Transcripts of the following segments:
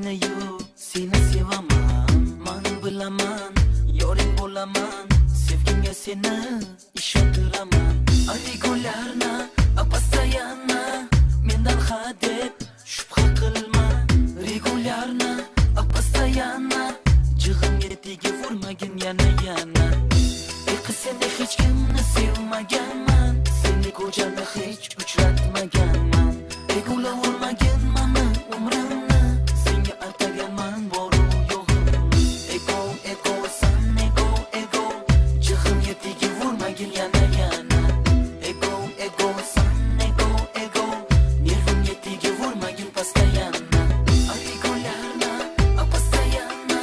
seni-yu, seni sevaman. Man bilaman, yoring bo'laman. Sevgimga seni ishontiraman. Regularna, постоянно mendan hadeb shubha qilma. Regularna, постоянно jig'imga tegib urmagin yana. Qiz seni hech kimni sevmaganman. Seni ko'chani hech uchratmaganman. Regular urmagin mani umrimni. Senga ataganman boru yo'g'imni. Ego, san ego. Jig'imga tegib urmagin yana. Ego, san ego. Nervimga tegib urmagin постоянно. Regularna, постоянно.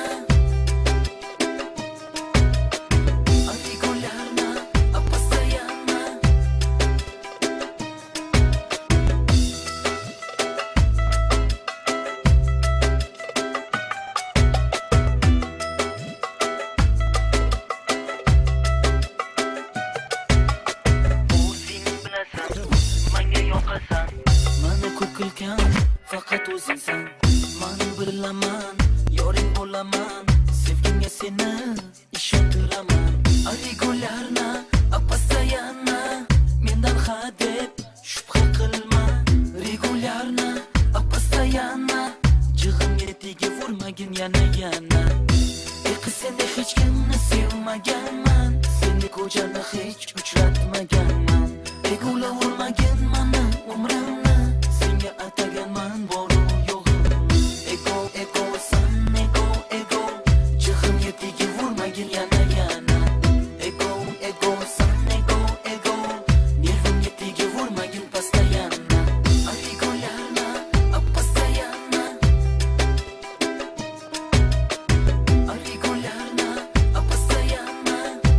Mani ko'kilgan faqat o'zingsan. Man bilaman, yoring bo'laman. Sevgimga seni ishontiraman. Regularna, постоянно mendan hadeb shubha qilma. Regularna, постоянно jig'imga tegib urmagin yana. Qiz seni hech kimni sevmaganman. Seni ko'chani hech uchratmaganman. Regular urmagin mani umrimni. Senga ataganman boru yo'g'imni. Ego, san ego. Jig'imga tegib urmagin yana. Ego, san ego. Nervimga tegib urmagin постоянно. Regularna, постоянно. Regularna, постоянно.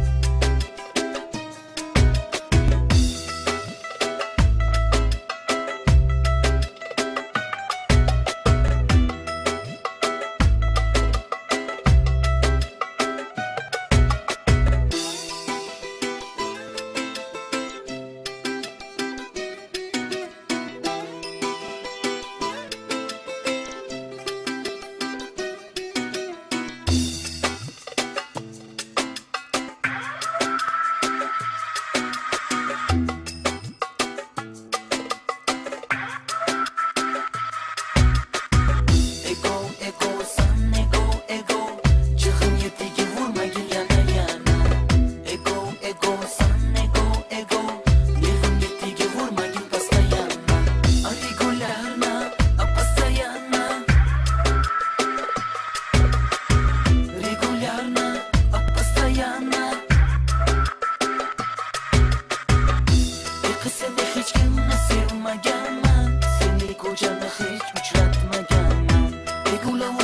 Ego, san ego. Jig'imga tegib urmagin yana. Ego, san ego. Nervimga tegib urmagin постоянно. Regularna, постоянно. Regularna, постоянно. Qiz seni hech kimni sevmaganman. Seni ko'chani hech uchratmaganman. Regular